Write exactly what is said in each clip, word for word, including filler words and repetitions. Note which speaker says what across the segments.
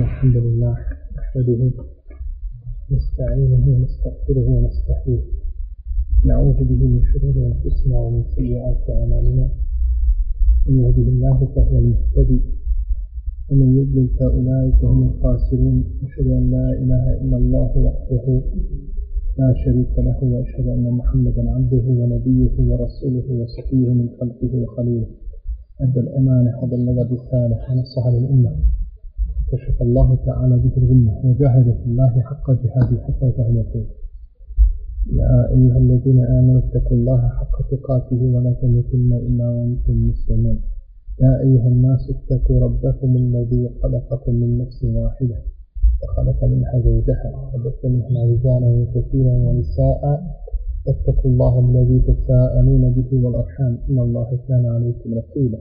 Speaker 1: إن الحمد لله نحمده نستعينه ونستغفره ونستحييه نعوذ به من شرور أنفسنا ومن سيئات أعمالنا من يهده الله فهو المهتدي ومن يضلل فأولئك هم الخاسرون أشهد أن لا إله إلا الله وحده لا شريك له وأشهد أن محمدا عبده ونبيه ورسوله وصفيه من خلقه وخليله أدى الأمانة وبلغ الرسالة ونصح للأمة كشف الله تعالى به الغمة وجاهد في الله حق جهاده حتى أتاه اليقين. يا أيها الذين آمنوا اتقوا الله حق تقاته ولا تموتن إلا وأنتم مسلمون. يا أيها الناس اتقوا ربكم الذي خلقكم من نفس واحدة وخلق منها زوجها وبث منهما رجالا كثيرا ونساء واتقوا الله الذي تساءلون به والأرحام إن الله كان عليكم رقيبا.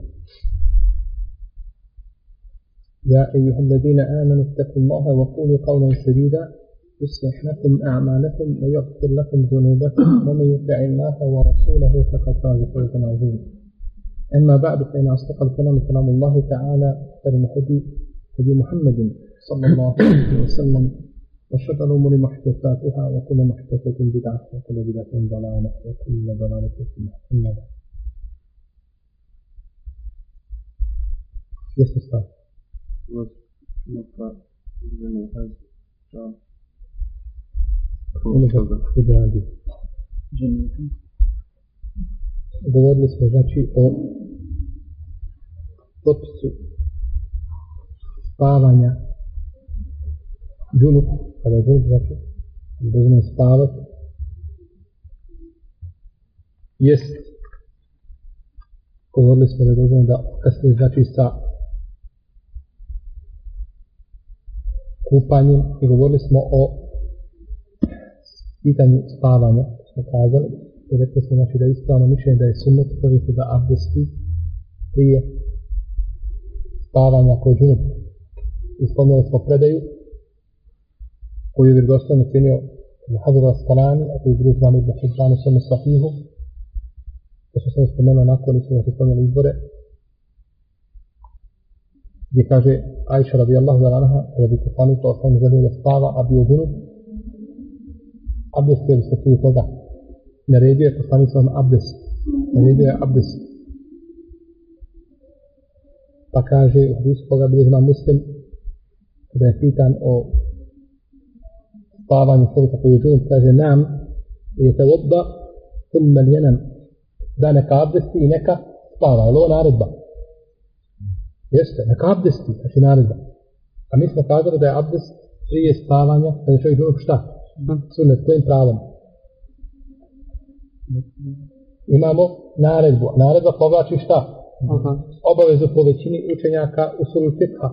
Speaker 1: يا أيها الذين آمنوا اتقوا الله وقولوا قولا سديدا يصلح لكم أعمالكم ويغفر لكم ذنوبكم ومن يطع الله ورسوله فقد فاز فوزا عظيما. أما بعد فإن أصدق الكلام كلام الله تعالى خير الهدي هدي محمد صلى الله عليه وسلم وشر الأمور محدثاتها وكل محدثة بدعة وكل بدعة ضلالة وكل ضلالة في النار. أما بعد. Yes, Ustaz. Govorili smo znači o propisu spavanja džunup, kada je džunup znači dozvoljeno spavati, jest, govorili smo da je dozvoljeno da kasnije znači sa kupanjem i govorili smo o pitanju spavanja, smo kazali i rekli smo znači da je ispravno mišljenje da je sunnet čovjeku da abdesti prije spavanja kod džunupa. Ispomnili smo predaju koju je vjerodostojno cijenio Hadžar al-Asqalani, a koji je bilo znam Ibn Hibban u svome sahihu. To što sam spomenuo nakon, nismo znači spomenuli izbore, gdje kaže Ajša radijallahu anha, kada bi poslanik to osam želio da spava, a bio džunup, abdestio bi se prije toga. Naredio je poslanik svojom abdest. Naredio je abdest. Pa kaže u hadisu koga bilježi imam Muslim, kada je pitan o spavanju čovjeka koji je džunup, kaže nam je te vodba thumma ljenam, da neka abdesti i neka spava. Je li ovo naredba? Jeste, neka abdesti, znači naredba. A mi smo kazali da je abdest prije spavanja, kada je čovjek džunup šta? Sunnet, kojim pravom? Imamo naredbu. Naredba povlači šta? Uh-huh. Obavezu po većini učenjaka usulul fikha.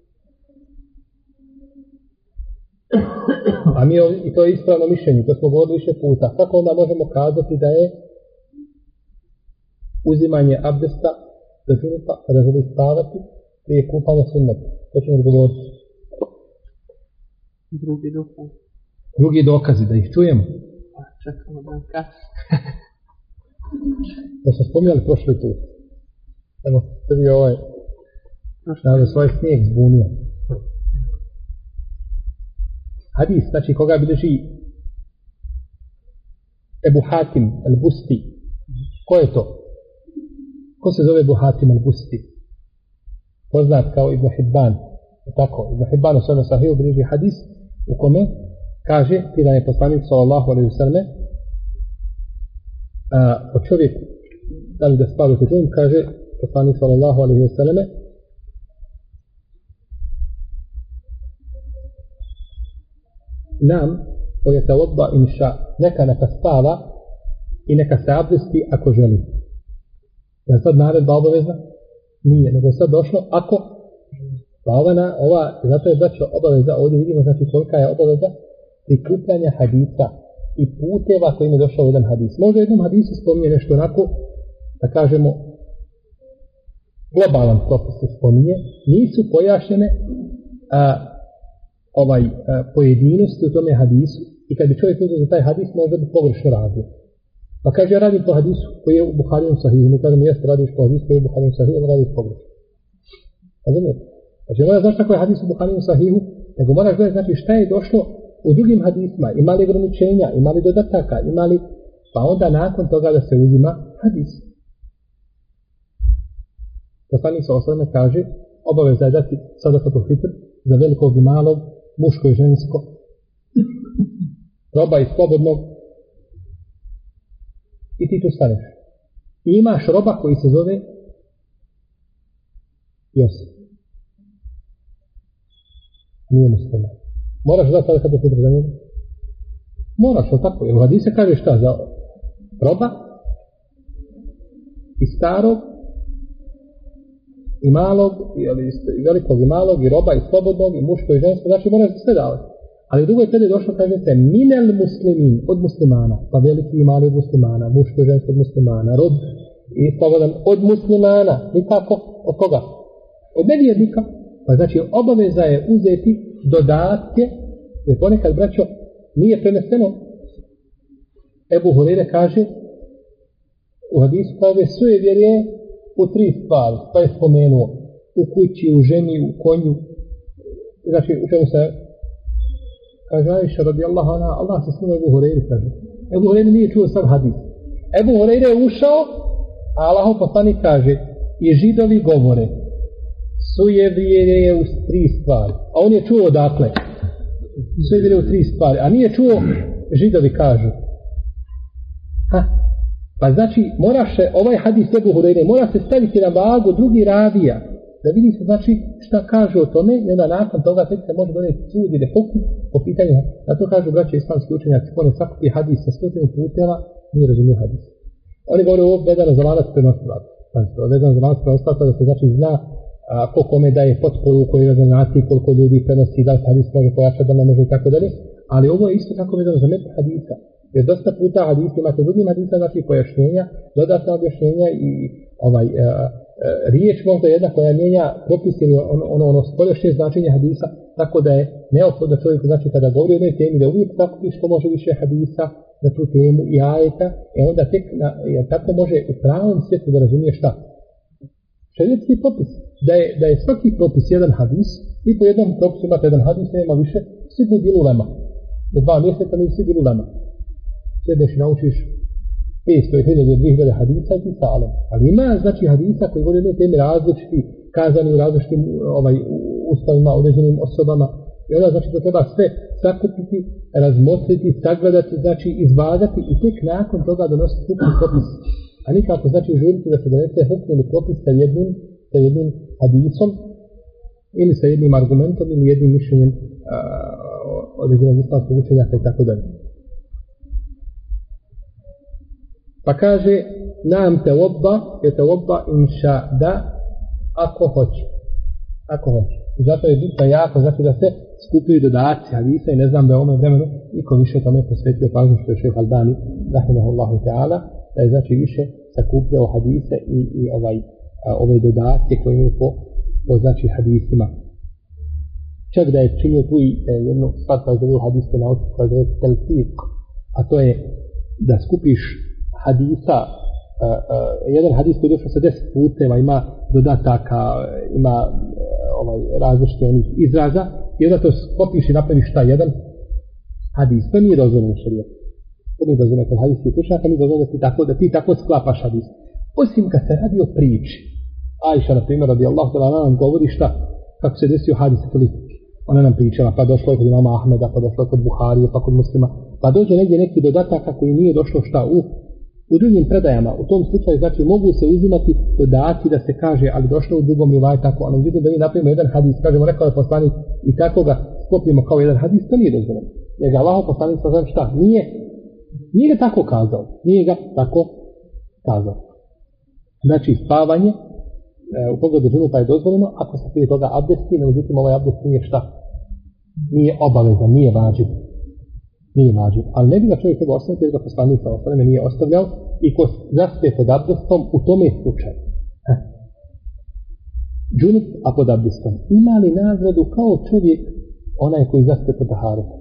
Speaker 1: A mi ovdje, i to je ispravno mišljenje, to smo govorili više puta. Kako onda možemo kazati da je uzimanje abdesta za džunupa kada želi spavati prije kupanja sunneta? To ćemo odgovoriti.
Speaker 2: Drugi dokaz.
Speaker 1: Drugi dokazi, da ih čujemo.
Speaker 2: Čekamo da kad.
Speaker 1: To smo spominjali prošli put. Evo, tebi ovaj da svoj snijeg zbunio. Hadis, znači koga bilježi Ebu Hatim al-Busti. Ko je to? Ko se zove Ebu Hatim al-Busti? Poznat kao Ibn Hibban. Tako, Ibn Hibban u svojom sahihu bilježi hadis u kome kaže, pitan je poslanik sallallahu alejhi ve sellem o čovjeku da li da spavati džunup, kaže poslanik sallallahu alejhi ve sellem nam ojete odba inša, neka neka spava i neka se abdesti ako želi. Je sad naredba obavezna? Nije, nego je sad došlo ako pa ova, na, ova zato je braćo obaveza, ovdje vidimo znači kolika je obaveza prikupljanja hadisa i puteva kojim je došao jedan hadis. Možda jednom hadisu spominje nešto onako, da kažemo, globalan propis se spominje, nisu pojašnjene a, ovaj, a, pojedinosti u tome hadisu i kad bi čovjek uzeo za taj hadis, možda bi pogrešno radio. Pa kaže, ja radim po hadisu koji je u Buharinom sahihu, ne kažem, jeste radiš po hadisu koji je u Buharinom sahihu, radiš pogrešno. Razumijete? Znači, moraš znaš tako je hadis u Buhari u Sahihu, nego moraš gledati, znači, šta je došlo u drugim hadisima, ima li ograničenja, ima li dodataka, ima li, pa onda nakon toga da se uzima hadis. Poslanik sa osvrame kaže, obaveza je dati sadakatul fitr za velikog i malog, muško i žensko, roba i slobodnog, i ti tu staneš. I imaš roba koji se zove Josip. Nije musliman. Moraš dati sadakatul fitr za njega? Moraš, ali tako. Jer u hadisu kaže šta za roba i starog i malog, i velikog i malog, i roba i slobodnog, i muško i žensko, znači moraš da sve davati. Ali u drugoj pede došlo, kažete, minel muslimin, od muslimana, pa veliki i mali od muslimana, muško i žensko od muslimana, rob i slobodan od muslimana, nikako, od koga? Od nevjernika. Pa znači obaveza je uzeti dodatke, jer ponekad, braćo, nije preneseno. Ebu Hurajra kaže, u hadisu kaže, sujever je u tri stvari, pa je spomenuo, u kući, u ženi, u konju, znači u čemu se kaže Aisha radijallahu anha, Allah se smije Ebu Hurajri, kaže. Ebu Hurajri nije čuo sam hadis. Ebu Hurajri je ušao, a Allahov poslanik kaže, i židovi govore, sujever je u tri stvari, a on je čuo odakle? Sujever je u tri stvari, a nije čuo, židovi kažu. Ha? Pa znači, moraš se, ovaj hadis Ebu Hurajre, mora se staviti na vagu drugi ravija, da vidi se, znači, šta kaže o tome, i onda nakon toga tek se može doneti sud ili hukum po pitanju. Na to kažu braće islamski učenjaci, ko ne sakupi hadis sa stotinu puteva, nije razumio hadis. Oni govore ovo vezano za lanac prenosilaca. Znači, vezano za lanac prenosilaca da se znači zna a, ko kome daje potporu, koji rezonati, koliko ljudi prenosi, da li se hadis može pojačati, da ne može i tako dalje. Ali ovo je isto tako vezano za metod hadisa. Jer dosta puta hadis imate drugim hadisa, znači pojašnjenja, dodatna objašnjenja i ovaj, a, a, riječ možda jedna koja mijenja propis ili ono, ono, ono spoljašnje značenje hadisa, tako da je neophodno da čovjek, znači kada govori o jednoj temi, da uvijek sakupi što može više hadisa na tu temu i ajeta, i onda tek na, jer tako može u pravom svijetu da razumije šta? Šerijetski propis. Da je, da je svaki propis jedan hadis i po jednom propisu imate jedan hadis, nema više, svi bi bili ulema. Do dva mjeseca mi svi bili ulema. Sjedneš i naučiš petsto, hiljadu, dvije hiljade hadisa i ti salom. Ali ima znači hadisa koji govori o jednoj temi različiti, kazani u različitim ovaj, uslovima, određenim osobama. I onda znači to treba sve sakupiti, razmotriti, sagledati, znači izvagati i tek nakon toga donositi hukm propis. A nikako znači žuriti da se donese hukm ili propis sa jednim, sa jednim hadisom ili sa jednim argumentom ili jednim mišljenjem određenog islamskog učenjaka i tako dalje. Pa kaže, nam te obba, je te obba inša da, ako hoće. Ako hoće. I zato je bitno jako, zato da se skupili dodaci hadisa i ne znam da je u ovom vremenu niko više tome posvetio pažnju što je šejh Albani, rahimahullahu ta'ala, da je znači više sakupljao hadise i, i ovaj, a, ove dodatke koje imaju po, po znači hadisima. Čak da je činio tu i e, jednu stvar koja zove u hadijske nauci, koja zove telfiq, a to je da skupiš hadisa, uh, uh, jedan hadis koji je došao sa deset puteva, ima dodataka, ima uh, ovaj, različite onih izraza, i onda to skopiš i napraviš šta jedan hadis. To nije dozvoljeno u šerijetu. To nije dozvoljeno kod hadijskih učenjaka, nije dozvoljeno da ti tako, da ti tako sklapaš hadis. Osim kad se radi o priči. Ajša, na primjer, radi Allah, da nam govori šta, kako se desio hadis politiki. Ona nam pričala, pa došlo je kod imama Ahmeda, pa došlo je kod Buharije, pa kod Muslima, pa dođe negdje neki dodataka koji nije došlo šta u U drugim predajama, u tom slučaju, znači, mogu se uzimati dodaci da se kaže, ali došlo u drugom rivajetu tako, ali vidim da mi napravimo jedan hadis, kažemo, rekao je poslanik, i tako ga skopimo kao jedan hadis, to nije dozvoljeno. Jer ga Allahov poslanik sa znam šta, nije, nije ga tako kazao, nije ga tako kazao. Znači, spavanje, e, u pogledu džunupa je dozvoljeno, ako se prije toga abdesti, no međutim, ovaj abdest nije šta, nije obavezan, nije vađiv. Nije vađiv, ali ne bi ga čovjek treba ostaviti jer ga poslanik sa osvrame nije ostavljao i ko zaspe pod abdestom u tome slučaju. Džunup, a pod abdestom. Ima li nagradu kao čovjek onaj koji zaspe pod taharetom?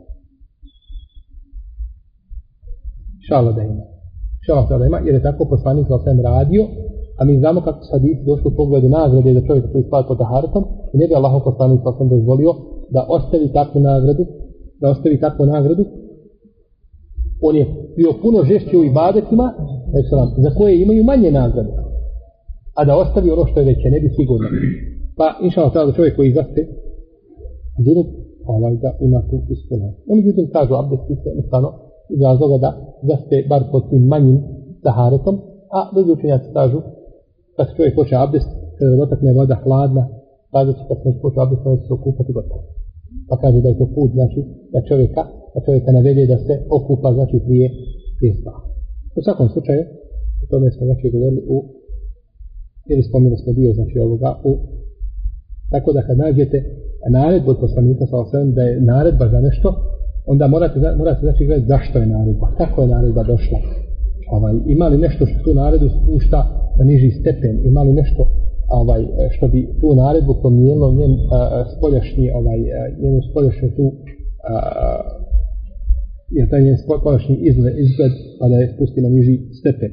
Speaker 1: Šala da ima. Šala da ima jer je tako poslanik sa osvrame radio a mi znamo kako su hadisi došli u pogledu nagrade za čovjeka koji spava pod taharetom i ne bi Allahov poslanik sam dozvolio da ostavi takvu nagradu, da ostavi takvu nagradu. On je bio puno žešći u ibadetima za koje imaju manje nagrade, a da ostavi ono što je veće, ne bi sigurno. Pa inša Allah, da čovjek koji zaspe džunup, ovaj da ima tu ispunan. Oni međutim kažu abdesti se jednostavno iz razloga da zaspe bar pod tim manjim taharetom, a drugi učenjaci kažu kad čovjek počne abdest, kada dotakne voda hladna, kaže će kad se počne abdest, on će se okupati gotovo. Pa kaže da je to put, znači, da čovjeka, da čovjeka navelje da se okupa, znači, prije, prije spaha. U svakom slučaju, o tome smo, znači, govorili u, ili spomenuli smo dio, znači, ovoga, u, tako da kad nađete naredbu od poslanika, sa osvijem, da je naredba za nešto, onda morate, morate znači, gledati zašto je naredba, kako je naredba došla. Ovaj, ima li nešto što tu naredbu spušta na niži stepen, ima li nešto ovaj, što bi tu naredbu promijenilo njen a, spoljašnji, ovaj, njenu spoljašnju tu a, je taj njen spoljašnji izgled, izgled pa da je spusti na niži stepen.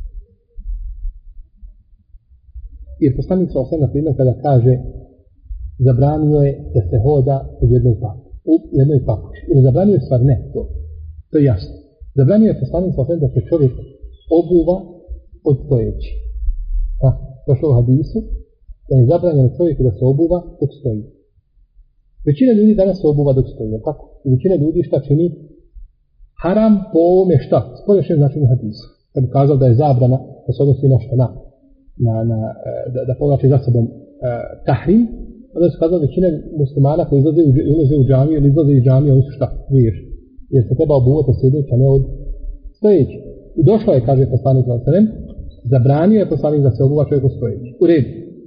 Speaker 1: Jer poslanik sa osam, na primjer, kada kaže zabranio je da se hoda u jednoj papuči, u jednoj papuči. Ili zabranio je stvar, ne, to, to je jasno. Zabranio je poslanik sa osam da se čovjek obuva od stojeći. A, došlo u hadisu, da je zabranjeno čovjeku da se obuva dok stoji. Većina ljudi danas se obuva dok stoji, tako? I većina ljudi šta čini? Haram po ovome šta? Spoljašnjem značenju hadisa. Kad bi kazao da je zabrana, da se odnosi na šta? Na, na, na, da, da povlači za sobom uh, tahrim, onda se kazao većina muslimana koji izlaze u, ulaze u džamiju ili izlaze iz džamije, oni su šta? Viješ. Jer se treba obuvati od sjedeći, a ne od stojeći. I došlo je, kaže poslanik sallallahu alejhi ve sellem, zabranio je poslanik da se obuva čovjeku stojeći. U redu.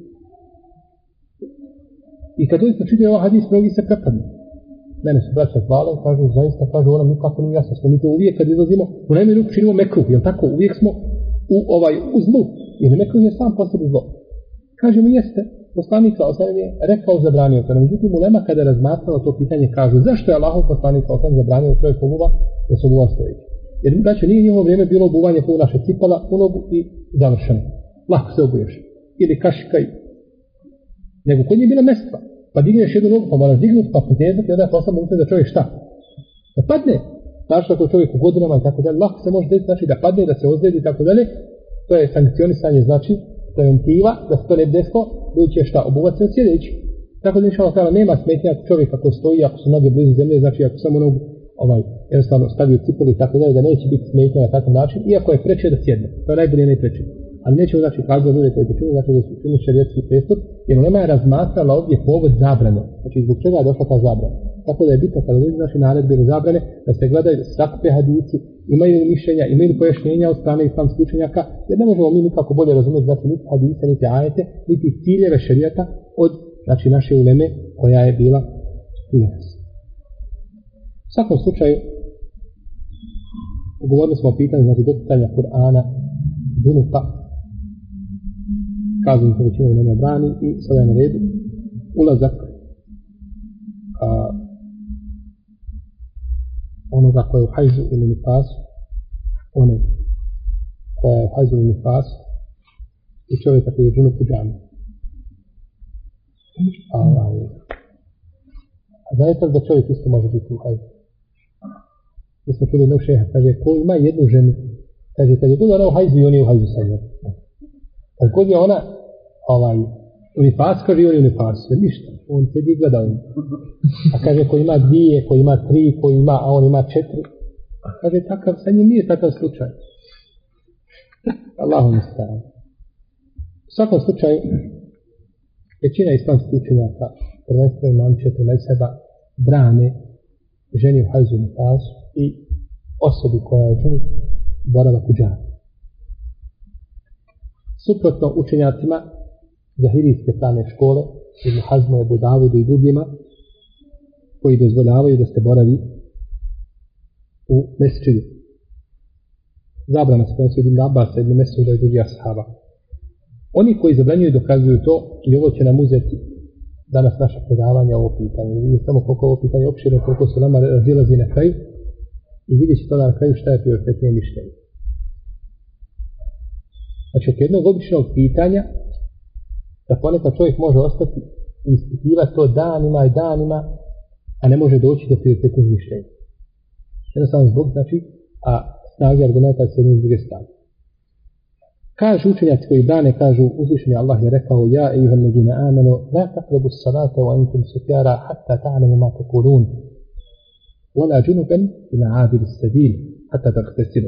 Speaker 1: I kad doista čitaju ovaj hadis, mnogi se prepadnu. Mene su braća hvala i kažu, zaista, kažu, ono nikako nije jasno. Smo mi to uvijek kad izlazimo, u najmanju ruku činimo mekruh, jel tako? Uvijek smo u, ovaj, u zlu. Jer mekruh je sam po sebi zlo. Kaže mi, jeste, poslanik sallallahu alejhi ve sellem je rekao zabranio to. Međutim, ulema kada je razmatralo to pitanje, kažu, zašto je Allahov poslanik sallallahu alejhi ve sellem zabranio da čovjek obuva, da se obuva stojeći? Jer znači nije njihovo vrijeme bilo obuvanje po naše cipala, u nogu i završeno. Lako se obuješ. Ili kašika i... Nego kod nje je bila mestva. Pa digneš jednu nogu, pa moraš dignuti, pa pretezati, onda je posla moguće da čovjek šta? Da padne. Znači da to čovjek u godinama i tako dalje. Lako se može desiti, znači da padne, da se ozljedi i tako dalje. To je sankcionisanje, znači preventiva, da se to ne desilo, doći je šta? Obuvati se od sjedeći. Tako da inšallah ta'ala nema smetnja ako čovjek ako stoji, ako su noge blizu zemlje, znači ako samo nogu ovaj, jednostavno stavio cipelu i tako dalje, da neće biti smetnja na takav način, iako je preče da sjedne. To je najbolje najpreče. Ali nećemo znači kazati ljude koji to činu, znači da su čini šerijetski prestup, jer nema je razmatrala ovdje povod zabrane. Znači zbog čega je došla ta zabrana. Tako da je bitno kada ljudi znači naredbe ili zabrane, da se gledaju sakupe hadici, imaju li mišljenja, imaju li pojašnjenja od strane islamskih učenjaka, jer ne možemo mi nikako bolje razumjeti znači niti hadise, niti ajete, niti ciljeve šerijata od znači naše uleme koja je bila prije nas. U svakom slučaju, govorili smo o pitanju znači doticanja Kur'ana, džunupa, kazali se većinu nema brani i sada je na redu ulazak a, onoga koja je u hajzu ili nifasu, one koja je u hajzu ili nifasu i čovjeka koji je džunup u džami. A, a zaista da čovjek isto može biti u hajzu. Mi smo čuli jednog šeha, kaže, ko ima jednu ženu, kaže, kad je god ona u hajzu i on je u hajzu sa njom. Kad god je ona, ovaj, unifas, kaže i on je unifas, ništa, on sedi i gleda on. A kaže, ko ima dvije, ko ima tri, ko ima, a on ima četiri, kaže, takav, sa njim nije takav slučaj. Allahu nasta'an. U svakom slučaju, većina islamskih učenjaka, prvenstveno imamčete mezheba, brane ženi u hajzu nifasu i osobi koja je čunu boravak u džami. Suprotno učenjacima zahirijske strane škole, Ibn Hazmu, Ebu Davudu i drugima, koji dozvoljavaju da se boravi u mesčidu. Zabrana se prenosi od Ibn Abbasa, Ibn Mesuda i drugih ashaba. Oni koji zabranjuju i dokazuju to, i ovo će nam uzeti danas naša predavanja ovo pitanje. Vidite samo koliko ovo pitanje opširno, koliko su nama razilazi na kraju i vidjet će to na kraju šta je prioritetnije mišljenje. Znači, od jednog običnog pitanja, da ponekad čovjek može ostati i ispitivati to danima i danima, a ne može doći do prioritetnih mišljenja. Jednostavno zbog, znači, a snage argumenta s jedne s druge strane. Kažu učenjaci koji brane, kažu, uzvišeni Allah je rekao, ja i juhel ladina amanu, la taqrabu salata wa antum sukara hatta ta'lamu ma taqulun, wala junuban ila abid as-sabil hatta taghtasilu.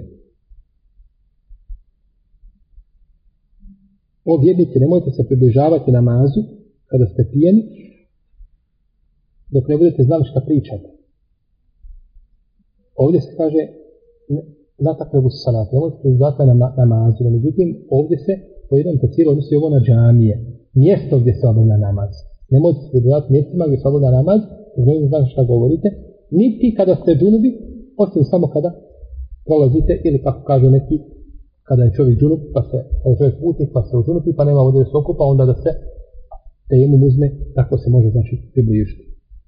Speaker 1: O vjernici, nemojte se približavati namazu kada ste pijeni, dok ne budete znali šta pričate. Ovdje se kaže, la taqrabu salat, nemojte se približavati namazu, no međutim, ovdje se po jednom tefsiru odnosi ovo na džamije, mjesto gdje se obavlja namaz. Nemojte se približavati mjestima gdje se obavlja namaz, dok ne znate šta govorite, niti kada ste džunubi, osim samo kada prolazite, ili kako kažu neki, kada je čovjek džunup, pa se, kada je čovjek putnik, pa se udžunupi, pa nema vode da se okupa, onda da se tejemum uzme, tako se može, znači, približiti.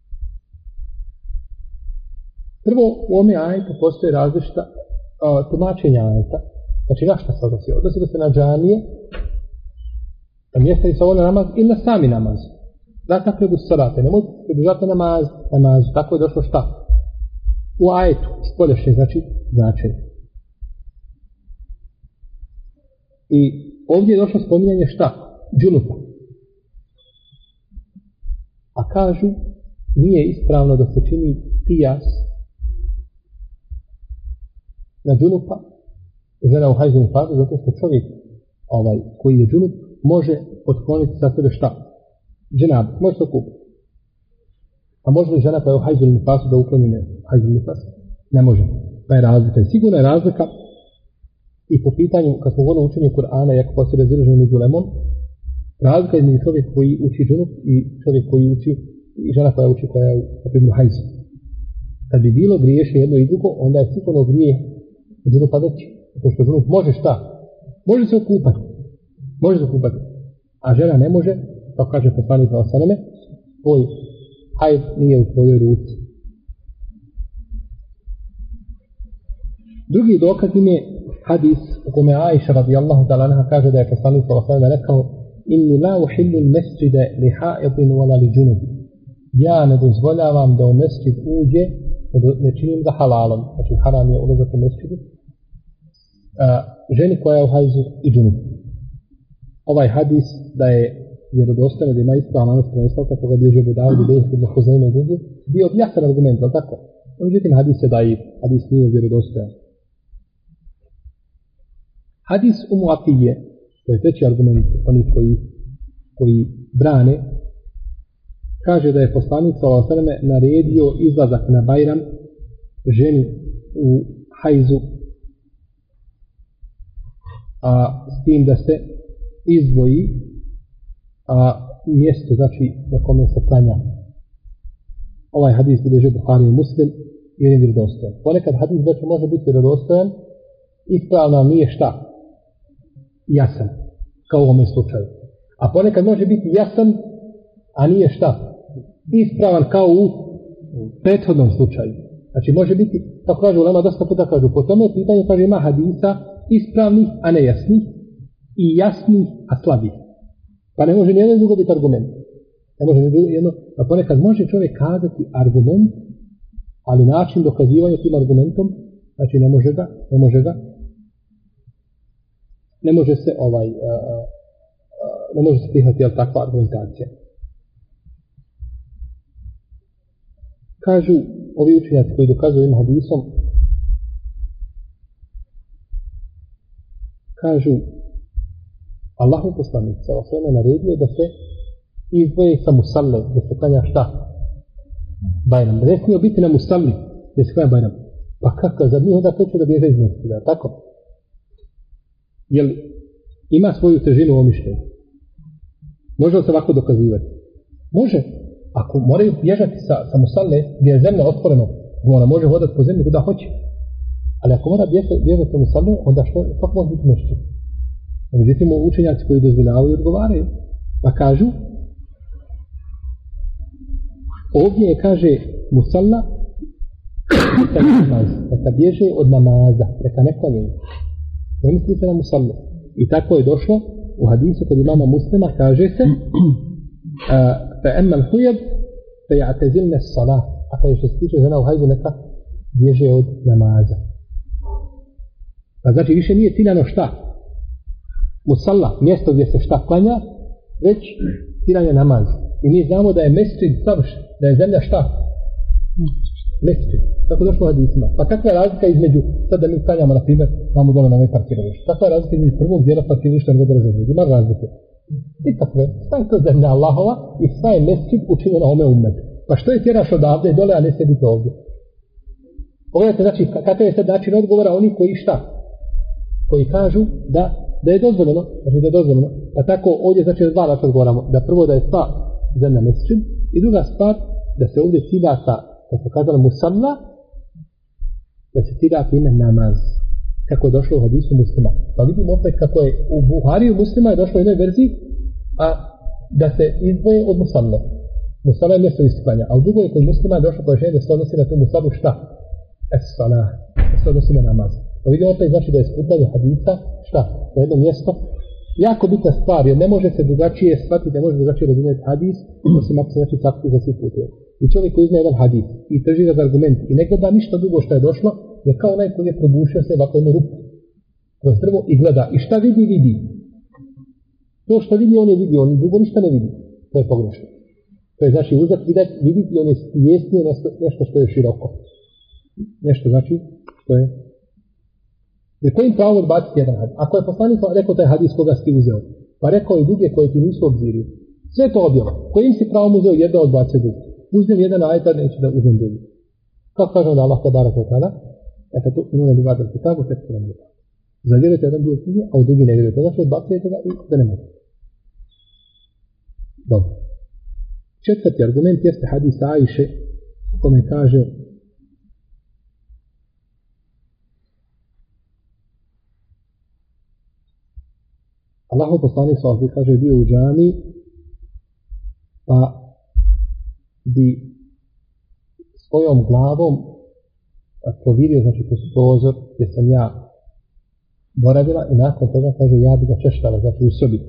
Speaker 1: Prvo, u ome ajetu postoje različita uh, tumačenja ajeta. Znači, na šta se odnosi? Odnosi se na džamije, na mjesta gdje se obavlja namaz ili na sami namaz. Da tako je salate, nemojte se približati namaz, namazu, tako je došlo šta? U ajetu, spoljašnje, znači, značenje. I ovdje je došlo spominjanje šta? Džunupa. A kažu, nije ispravno da se čini kijas na džunupa, žena u hajzini fazu, zato što čovjek ovaj, koji je džunup može otkloniti sa sebe šta? Dženab, može se okupiti. A može li žena koja je u hajzini fazu da ukloni hajzini fazu? Ne može. Pa je razlika. Sigurno je razlika i po pitanju, kad smo govorili o učenju Kur'ana, jako poslije razilaženje među lemom, razlika je između čovjek koji uči džunup i čovjek koji uči, i žena koja uči koja je u primjer hajzu. Kad bi bilo griješe jedno i drugo, onda je sigurno grije džunupa veći. Zato što džunup može šta? Može se okupati. Može se okupati. A žena ne može, kao kaže poslanik sallallahu alejhi ve selleme, tvoj hajz nije u tvojoj ruci. Drugi dokaz im je hadis u kome Aisha radijallahu ta'ala anha kaže da je poslanik sallallahu alejhi ve selleme rekao: inni la uhillu al-masjida li ha'idin wala li junub. Ja ne dozvoljavam da u mesdžid uđe, ne činim ga halalom. Znači haram je ulazak u mesdžidu. Ženi koja je u hajzu i džunubu. Ovaj hadis da je vjerodostojan, da ima ispravan lanac prenosilaca, koga bliže Budavud i Bejhek ibn Huzejme i drugi, bio jasan argument, ali tako? Međutim, hadis je daif, hadis nije vjerodostojan. Hadis Umu Atije, to je treći argument, oni koji, koji brane, kaže da je poslanik sallallahu alejhi ve selleme naredio izlazak na Bajram ženi u hajzu, a s tim da se izdvoji a mjesto, znači na kome se klanja. Ovaj hadis bilježi Buhari i Muslim i je vjerodostojan. Ponekad hadis znači može biti vjerodostojan, ispravno nije šta? Jasan, kao u ovome slučaju. A ponekad može biti jasan, a nije šta? Ispravan kao u prethodnom slučaju. Znači može biti, tako kaže ulema, dosta puta kažu, po tome pitanje kaže ima hadisa ispravnih, a ne jasnih, i jasnih, a slabih. Pa ne može nijedno drugo biti argument. Ne može nijedno jedno, a ponekad može čovjek kazati argument, ali način dokazivanja tim argumentom, znači ne može ga, ne može ga, ne može se ovaj, a, a, ne može se prihvatiti jel, takva argumentacija. Kažu ovi učenjaci koji dokazuju im hadisom, kažu Allahu poslanik sallallahu alejhi ve sellem naredio da se izdvoje sa musalle, da se klanja šta? Bajram. Da ne smije biti na musalli, da se klanja Bajram. Pa kako? Zad njih onda kreće da bježe iz mjesta, tako? Jel ima svoju težinu u mišljenju? Može li se ovako dokazivati? Može. Ako moraju bježati sa, sa musalle, gdje je zemlja otvoreno, ona može hodati po zemlji da hoće. Ali ako mora bježati, bježati sa musalle, onda što, kako može biti mješće? Međutim, učenjaci koji dozvoljavaju odgovaraju. Pa kažu, ovdje je, kaže, musalla, neka bježe od namaza, neka ne klanjaju. Ne misli se na musallu. I tako je došlo u hadisu kod imama Muslima, kaže se fa emma al-huyab fa ya'tazilna as-salah. A kada što se tiče žena u hajzu neka bježe od namaza. Pa znači više nije ciljano šta? Musalla, mjesto gdje se šta klanja, već ciljanje namaz. I mi znamo da je mesdžid savršen, da je zemlja šta? Mesdžid. Tako došlo u hadisima. Pa kakva je razlika između, sad da mi klanjamo na primjer, tamo dole na ovaj parkiralište. Kakva je razlika između prvog dijela parkirališta i drugog dijela? Ima razlike. I takve, sva je to zemlja Allahova i sva je mesdžid učinjena ome ummetu. Pa što je tjeraš odavde dole, a ne sedite ovdje? Pogledajte, znači, kakav je sad način odgovora oni koji šta? Koji kažu da, da je dozvoljeno, znači da je dozvoljeno. Pa tako ovdje znači dva način odgovoramo. Da prvo da je sva zemlja mesdžid i druga stvar da se ovdje cilja sa, da se kazala musalla, da se cilja ime namaz. Kako je došlo u hadisu Muslima. Pa vidimo opet kako je u Buhariju Muslima je došlo u jednoj verziji, a da se izdvoje od musalla. Musalla je mjesto isklanja, a u drugoj kod Muslima je došlo pojašnjenje da se odnosi na tu musallu šta? Es-salah, da se odnosi na namaz. Pa vidimo opet znači da je skupljanje hadisa šta? Na jedno mjesto. Jako bitna stvar, jer ne može se drugačije shvatiti, ne može drugačije razumjeti hadis, osim ako se znači sakti za svi puteve. I čovjek koji izne jedan hadis i trži ga za argument i ne gleda ništa drugo što je došlo, je kao onaj koji je probušio se ovako jednu rupu kroz drvo i gleda. I šta vidi, vidi. To što vidi, on je vidi, on drugo ništa ne vidi. To je pogrešno. To je znači uzak vidjeti, vidjeti i on je stjesnio nešto što je široko. Nešto znači što je. Jer kojim pravom odbaciti jedan hadis? Ako je poslanik rekao taj hadis koga si ti uzeo, pa rekao i druge koje ti nisu obzirio, sve to objava. Kojim si pravom uzeo jedan odbaciti drugi? Uzmem jedan ajet, neću da uzmem drugi. Kako kažemo da Allah te barak wa ta'ala, eto tu imune bi vada kitabu, tek se vam je. Zavjerujete jedan dio knjige, a u drugi ne vjerujete. Znači odbacujete ga i da ne možete. Dobro. Četvrti argument jeste hadis Ajše, kome kaže Allahu poslanik sallallahu alejhi ve sellem kaže bio u džami pa bi svojom glavom provirio znači kroz prozor gdje sam ja boravila i nakon toga kaže ja bi ga češtala znači u sobi.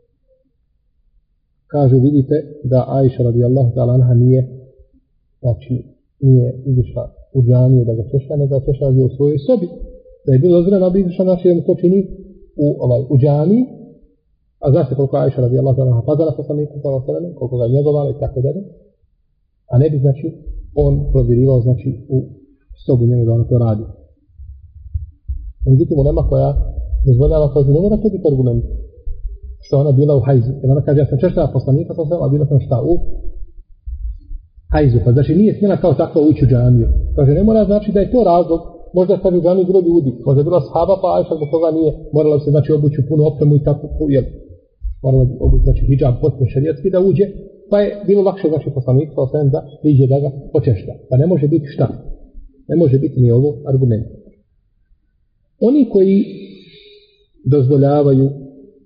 Speaker 1: Kažu vidite da Ajša radijallahu ta'ala anha nije znači nije izišla u džamiju da ga češta nego da češta u svojoj sobi. Da je bilo dozvoljeno da bi izišla znači da mu to čini u, ovaj, u džamiji. A znaš se koliko Ajša radijallahu ta'ala anha pazala poslanika sallallahu alejhi ve sellem, koliko ga njegovala i tako dalje. A ne bi znači on provirivao znači u sobu njega da ona to radi. Međutim, nema koja dozvoljava kao ne mora to biti argument. Što ona bila u hajzu. Jer ona kaže, ja sam češtala poslanika, a bila sam šta u hajzu. Pa znači nije smjela kao takva ući u džamiju. Kaže, ne mora znači da je to razlog. Možda kaže u džamiju bilo ljudi. Možda je bila shaba, pa Ajša zbog toga nije morala se znači obući u punu opremu i tako. Jel, morala obući znači hidžab potpuno šerijatski da uđe. Pa je bilo lakše znači poslanik, pa sam da priđe da ga počešta. Pa ne može biti šta. Ne može biti ni ovo argument. Oni koji dozvoljavaju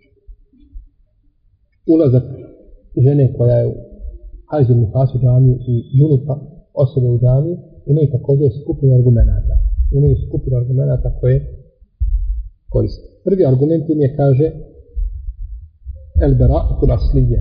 Speaker 1: ulazak žene koja je u hajzu nifasu džamiju i junupa osobe u džamiju imaju također skupinu argumenata. Imaju skupinu argumenata koje koriste. Prvi argument im je kaže el bara'atul aslije.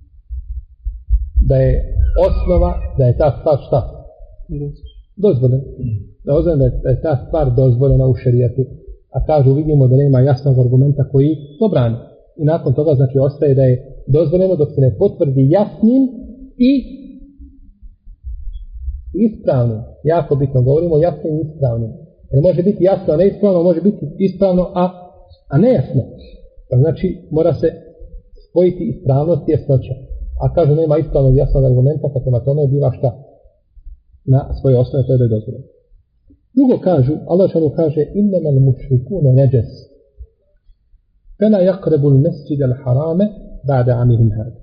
Speaker 1: Da je osnova, da je ta stvar šta? Dozvoljena. Da ozvane da je ta stvar dozvoljena u šerijatu. A kažu vidimo da nema jasnog argumenta koji to brani. I nakon toga znači ostaje da je dozvoljeno dok se ne potvrdi jasnim i ispravnim. Jako bitno govorimo jasnim i ispravnim. Jer može biti jasno, a ne ispravno, može biti ispravno, a, a ne jasno. Pa znači mora se spojiti ispravnost i jasnoća. A kaže nema ispravnog jasnog argumenta, pa prema tome biva šta? Na svoje osnove, to je da je dozvoljeno. Drugo kažu, Allah šanu kaže innamal mušrikune neđes. Fela yaqrabu al-masjid al-haram ba'da 'amihim hada.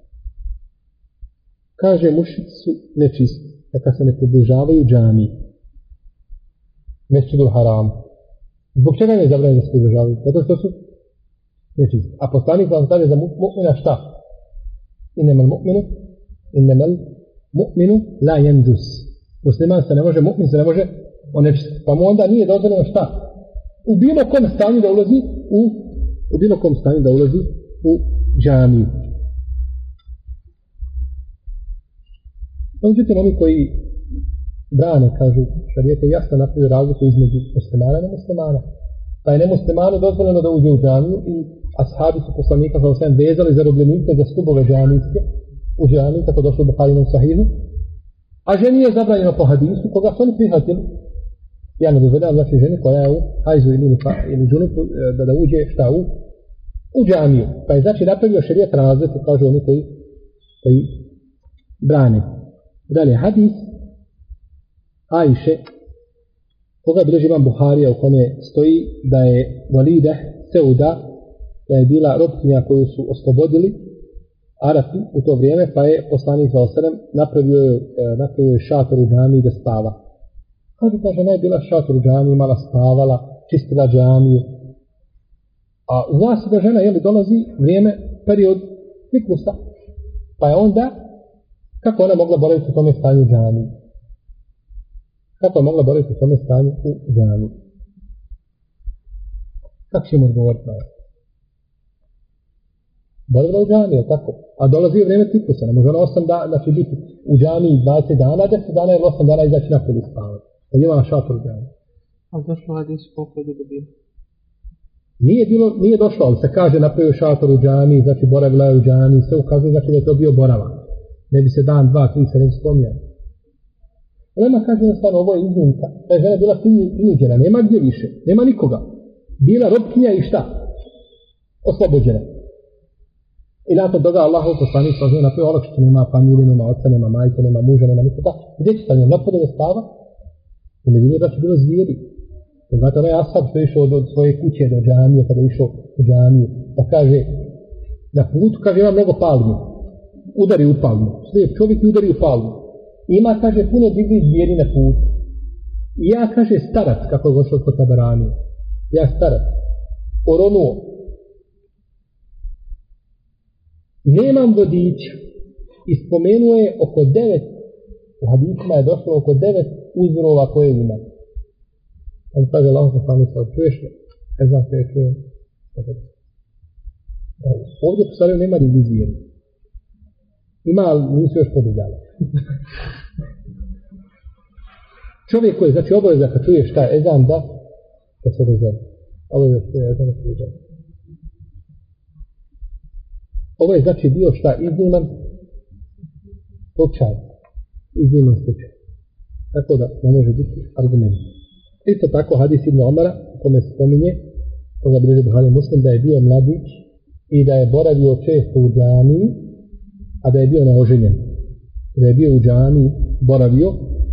Speaker 1: Kaže mušrici su nečisti, neka se ne približavaju džamiji. Mesdžidul Haram. Zbog čega ne zabranjeno da se približavaju? Zato što su nečisti. A poslanik vam kaže za mu'mina šta? Innamal mu'minu innamal mu'minu la yanjus. Musliman se ne može, mu'min se ne može onečistiti. Pa mu onda nije dozvoljeno šta? U bilo kom stanju da ulazi u u bilo kom stanju da ulazi u džamiju. Međutim, oni koji brane, kažu, šarijat je jasno napravio razliku između muslimana i nemuslimana. Pa je nemuslimanu dozvoljeno da uđe u džamiju i ashabi su poslanika sa osvijem vezali zarobljenike za stubove džamijske u džamiji, kako došlo do Buharinom sahihu. A ženi je zabranjeno po hadisu, koga su oni prihvatili. Ja ne dozvoljam, znači ženi koja je u hajzu ili, ili džunupu, da, da uđe šta u, u džamiju. Pa je znači napravio šarijat razliku, kažu oni koji, koji brane. Dalje, hadis Ajše, koga bilježi imam Buharija, u kome stoji da je Walida Seuda, da je bila robkinja koju su oslobodili Arapi u to vrijeme, pa je poslanik sallallahu alejhi ve sellem napravio, napravio šator u džamiji da spava. Kaže, ta žena je bila šator u džamiji, imala spavala, čistila džamiju. A zna se da žena jeli, dolazi vrijeme, period ciklusa, pa je onda, kako ona mogla boraviti u tome stanju u džamiji? Kako je mogla boraviti u tome stanju u džamiji? Kako ćemo odgovoriti na ovo? Boravila u džamiji, je tako? A dolazi je vrijeme ciklusa, ne može ona osam dana, znači biti u džamiji dvadeset dana, deset dana ili osam dana izaći napolje spavati. Kad imala šator u džamiji.
Speaker 2: A došlo hadis koliko je da bilo?
Speaker 1: Nije bilo, nije došlo, ali se kaže napravio šator u džamiji, znači boravila je u džamiji, sve ukazuje znači da je to bio boravak. Ne bi se dan, dva, tri se ne bi spomnjali. Lema kaže jednostavno, ovo je iznimka. Ta je žena bila prinuđena, nema gdje više, nema nikoga. Bila robkinja i šta? Oslobođena. I nakon toga Allahov poslanik sa žena napravio olakšicu, nema familije, nema oca, nema majke, nema muža, nema nikoga. Gdje će sa njom napolje da spava? U Medini je znači bilo zvijeri. Znate, onaj ashab što je išao od svoje kuće do džamije, kada je išao u džamiju, pa kaže, na putu, kaže, ima mnogo palmi. Udari u palmu. Slijep čovjek udari u palmu. Ima, kaže, puno divnih zvijeri na putu. I ja, kaže, starac, kako je došao kod Tabarani. Ja starac. Oronuo. Nemam vodiča. I spomenuo je oko devet, u hadisima je došlo oko devet uzrova koje ima. On kaže, Allah poslanik sa čuješ li? Ne znam što je čujem. Ovdje po stvari nema divnih zvijeri. Ima, ali nisu još podivljali. Čovjek koji, znači obaveza kad čuje šta je ezan da, da se dozove. Obaveza što je ezan da se dozove. Ovo je znači bio šta izniman slučaj. Izniman slučaj. Tako da ne može biti argument. Isto tako hadis Ibn Omara, u kome se spominje, koga bliže Buhari Muslim, da je bio mladić i da je boravio često u džamiji, a da je bio neoženjen. Da je bio u džamiji, boravio.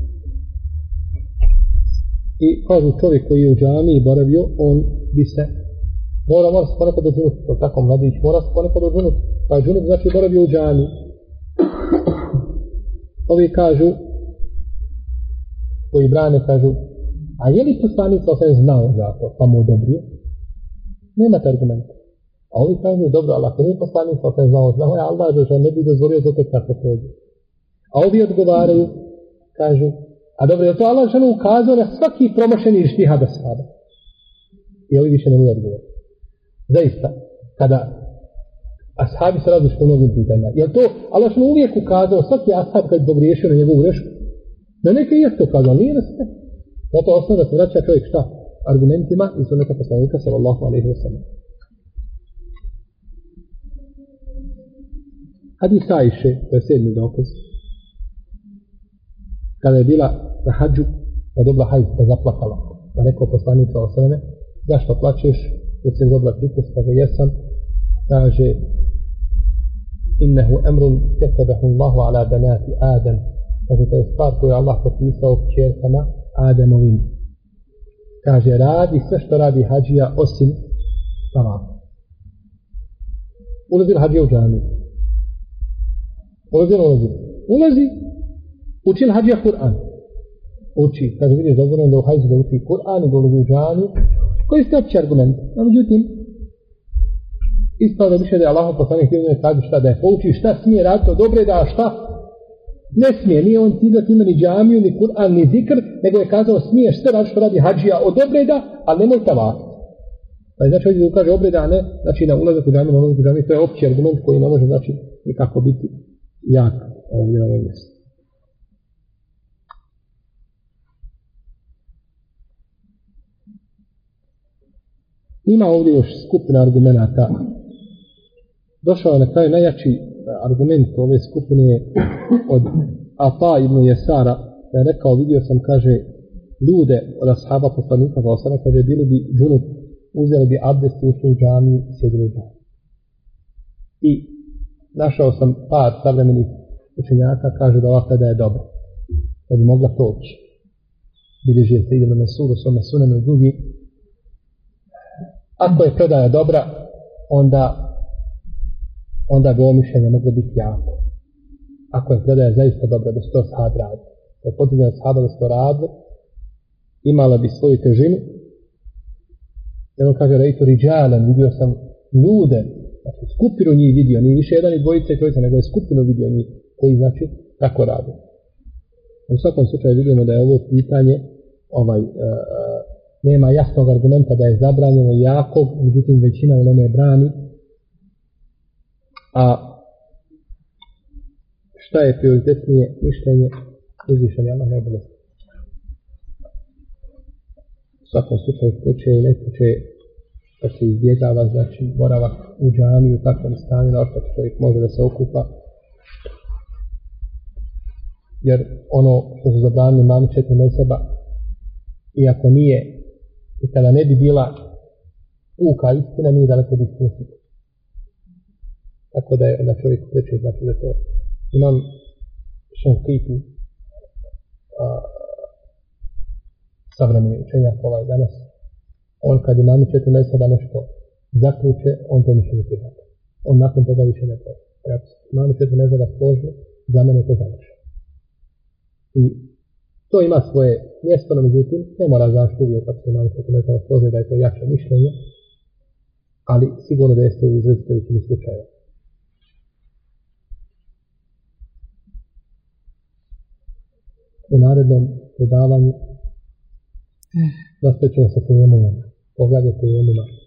Speaker 1: I kažu čovjek koji je u džamiji boravio, on bi se mora, mora se ponekad odžunuti. To tako mladić mora se ponekad odžunuti. Pa džunut znači boravio u džamiji. Ovi kažu, koji brane kažu, a je li poslanik sa osam znao za to, pa mu odobrio? Nemate argumenta. A ovi kažu, dobro, ali ako nije poslanik sa osam znao, znao je Allah, da ne bi dozvolio to tek tako prođe. A ovi odgovaraju, kažu, a dobro, je to Allah ženu ukazao na svaki promašeni štihad ashaba? I ovi više ne mogu odgovoriti. Zaista, kada ashabi se različite u mnogim pitanjima, je to Allah ženu uvijek ukazao, svaki ashab kad je pogriješio na njegovu grešku? Na neke je to ukazao, nije na sve. Zato osnovno da se vraća čovjek šta? Argumentima i sunneta poslanika sallallahu alejhi ve sellem. Hadis Ajše, to je sedmi dokaz. Kada je bila na hađu, pa dobila hajz, pa zaplakala. Pa rekao poslanik sallallahu alejhi ve sellem, zašto plačeš? Jer se dobila prikos, kaže jesam. Kaže, innehu emrun ketabahu Allahu ala banati Adam. Kaže, to je stvar koju Allah potpisao kćerkama Adamovim. Kaže, radi sve što radi hađija osim tavafa. Ulazi li hađija u džamiju? Ulazi li ulazi? Ulazi. Uči li hađija Kur'an? Uči. Kaže, vidiš dozvoljeno da u hajzu da uči Kur'an i da ulazi u džamiju. Koji ste opći argument? No, međutim, ispravno više da je Allah poslanik htio da kaže šta, da je pouči šta smije raditi od dobre, da šta ne smije, nije on cilja time ni džamiju, ni Kur'an, ni zikr, nego je kazao smiješ sve raditi što radi hađija od obreda, ali nemoj tavaf. Pa je znači ovdje ukaže obreda, a ne znači na ulazak u džamiju, na ulazak u džamiju, to je opći argument koji ne može znači nikako biti jak ovdje na ovom mjestu. Ima ovdje još skupina argumenata. Došao je na kraju najjači argument ove skupine od Ata ibn Jesara, da je rekao, vidio sam, kaže, ljude od ashaba poslanika, pa osana, kaže, bili bi džunup, uzeli bi abdest i ušli u džamiju, sjedili u džamiju. I našao sam par savremenih učenjaka, kaže da ovakva da je dobro, da bi mogla proći. Bilježi je se idemo na sudu, svome sunanu i drugi. Ako je predaja dobra, onda onda bi ovo mišljenje moglo biti jako. Ako je predaja zaista dobra, da se to shab radi. Da je potrebno shaba da se to radi, imala bi svoju težinu. I on kaže, rejtu riđalan, vidio sam ljude, znači skupinu njih vidio, nije više jedan i dvojica i trojica, nego je skupinu vidio njih, koji znači tako radi. U svakom slučaju vidimo da je ovo pitanje, ovaj, uh, nema jasnog argumenta da je zabranjeno jako, međutim većina u nome brani. A šta je prioritetnije mišljenje uzvišenja Allah najbolje. U svakom slučaju kuće i nekuće da se izbjegava, znači boravak u džamiju u takvom stanju, na što čovjek može da se okupa. Jer ono što su zabranili mami četiri mezheba, iako nije, i kada ne bi bila puka istina, nije daleko od istine. Tako da je onda čovjek preče, znači da to imam Šankiti savremeni učenjak ovaj danas. On kad imam četiri mezheba nešto zaključe, on to više ne prihvata. On nakon toga više ne treba. Imam četiri mezheba složno, za mene to završi. I to ima svoje mjesto, no međutim, ne mora zašto uvijek kad se imam četiri mezheba složno da je to jače mišljenje, ali sigurno da jeste u izrazitovićim slučajeva. U narednom predavanju nastavit ćemo sa tejemumom. Pogledajte tejemuma.